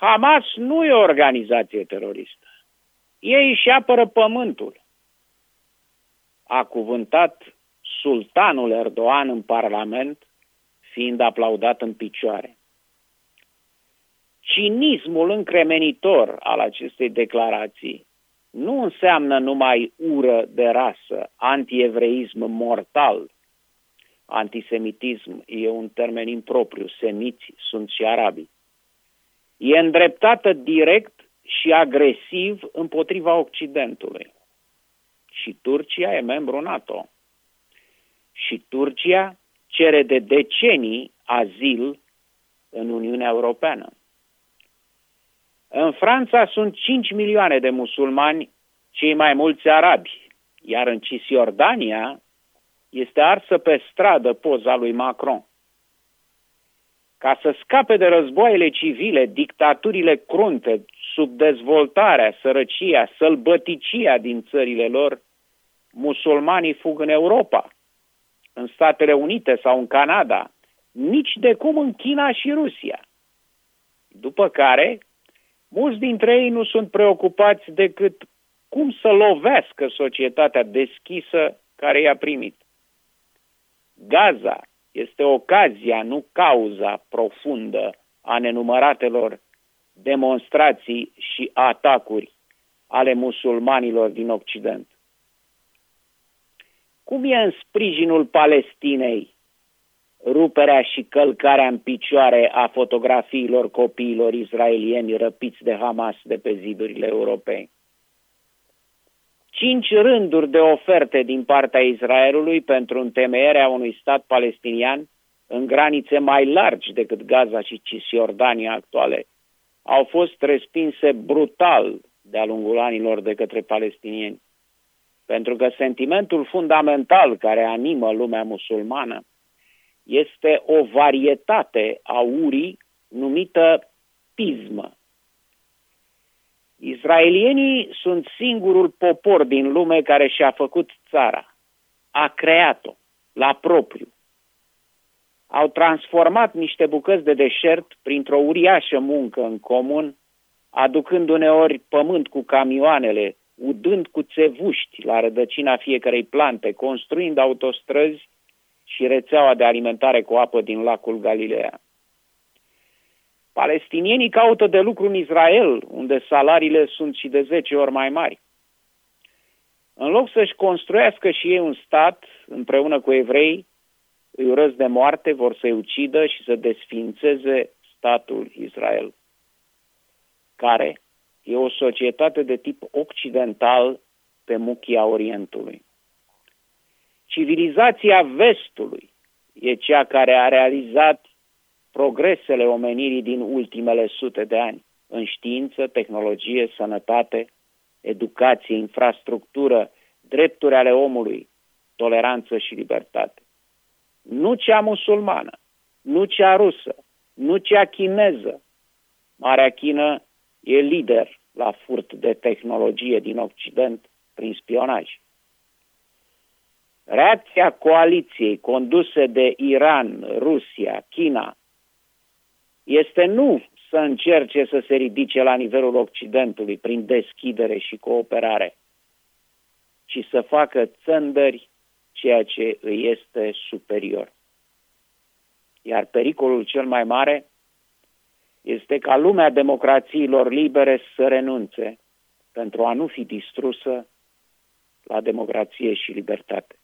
Hamas nu e o organizație teroristă. Ei își apără pământul. A cuvântat sultanul Erdogan în Parlament, fiind aplaudat în picioare. Cinismul încremenitor al acestei declarații nu înseamnă numai ură de rasă, antievreism mortal. Antisemitism e un termen impropriu, semiți sunt și arabii. E îndreptată direct și agresiv împotriva Occidentului. Și Turcia e membru NATO. Și Turcia cere de decenii azil în Uniunea Europeană. În Franța sunt 5 milioane de musulmani, cei mai mulți arabi, iar în Cisjordania este arsă pe stradă poza lui Macron. Ca să scape de războaiele civile, dictaturile crunte, subdezvoltarea, sărăcia, sălbăticia din țările lor, musulmanii fug în Europa, în Statele Unite sau în Canada, nici de cum în China și Rusia. După care, mulți dintre ei nu sunt preocupați decât cum să lovească societatea deschisă care i-a primit. Gaza este ocazia, nu cauza profundă a nenumăratelor demonstrații și atacuri ale musulmanilor din Occident. Cum e în sprijinul Palestinei ruperea și călcarea în picioare a fotografiilor copiilor israelieni răpiți de Hamas de pe zidurile europei? 5 rânduri de oferte din partea Israelului pentru întemeierea unui stat palestinian în granițe mai largi decât Gaza și Cisjordania actuale au fost respinse brutal de-a lungul anilor de către palestinieni. Pentru că sentimentul fundamental care animă lumea musulmană este o varietate a urii numită pismă. Israelienii sunt singurul popor din lume care și-a făcut țara, a creat-o la propriu. Au transformat niște bucăți de deșert printr-o uriașă muncă în comun, aducând uneori pământ cu camioanele, udând cu țevuști la rădăcina fiecărei plante, construind autostrăzi și rețeaua de alimentare cu apă din lacul Galileea. Palestinienii caută de lucru în Israel, unde salariile sunt și de 10 ori mai mari. În loc să-și construiască și ei un stat, împreună cu evrei, îi urăsc de moarte, vor să-i ucidă și să desființeze statul Israel, care e o societate de tip occidental pe muchia Orientului. Civilizația Vestului e cea care a realizat progresele omenirii din ultimele sute de ani în știință, tehnologie, sănătate, educație, infrastructură, drepturi ale omului, toleranță și libertate. Nu cea musulmană, nu cea rusă, nu cea chineză. Marea Chină e lider la furt de tehnologie din Occident prin spionaj. Reacția coaliției conduse de Iran, Rusia, China este nu să încerce să se ridice la nivelul Occidentului prin deschidere și cooperare, ci să facă țândări ceea ce îi este superior. Iar pericolul cel mai mare este ca lumea democrațiilor libere să renunțe pentru a nu fi distrusă la democrație și libertate.